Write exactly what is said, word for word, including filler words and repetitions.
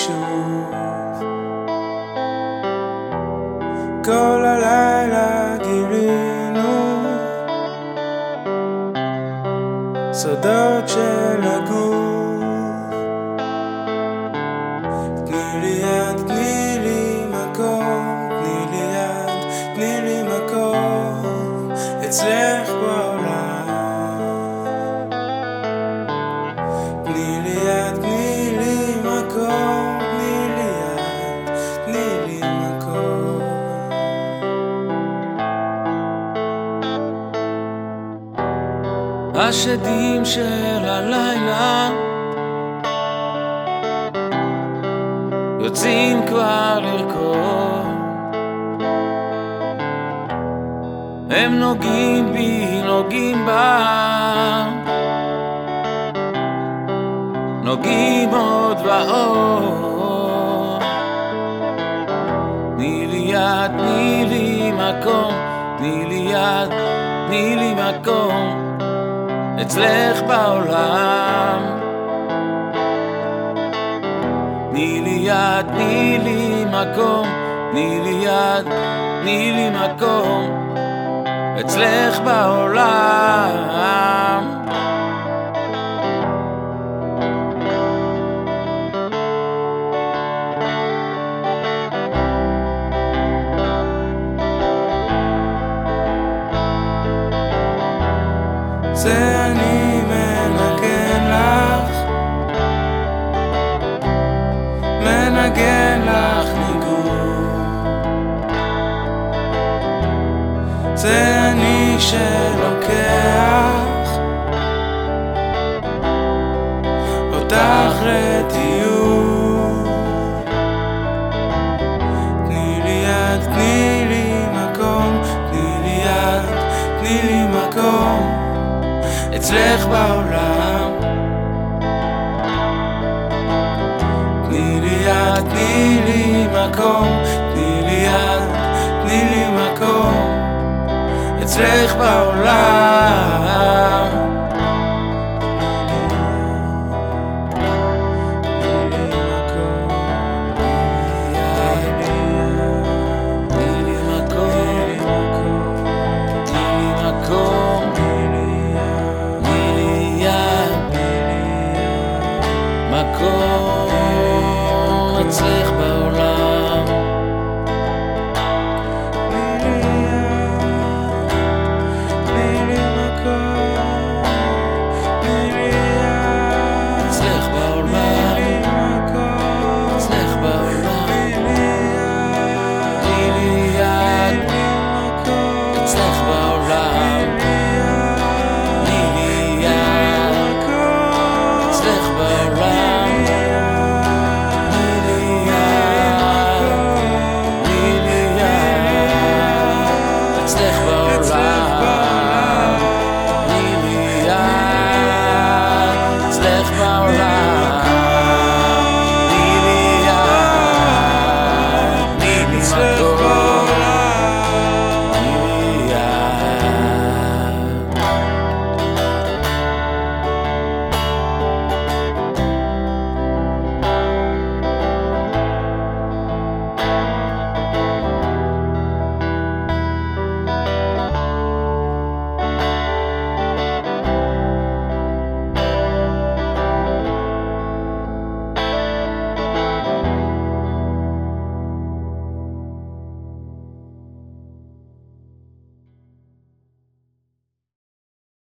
שוב. כל הלילה גילינו סודות של הגוף. תני לי יד, תני לי מקום, תני לי יד, תני לי מקום אצלך בעולם. תני לי יד, תני לי מקום, תני לי יד, תני לי מקום. השדים של הלילה יוצאים כבר לרקוד, הם נוגעים בי, נוגעים בה, נוגעים עוד ועוד. תני לי יד, תני לי מקום, תני לי יד, תני לי מקום אצלך בעולם. תני לי יד, תני לי מקום, תני לי יד, תני לי מקום אצלך בעולם. זה אני מנגן לך, מנגן לך ניגון. זה אני שלוקח אותך לטיול. תני לי יד, תני לי מקום, תני לי יד, תני לי מקום אצלך בעולם. תני לי יד, תני לי מקום, תני לי יד, תני לי מקום אצלך בעולם. מקום אצלך בעולם.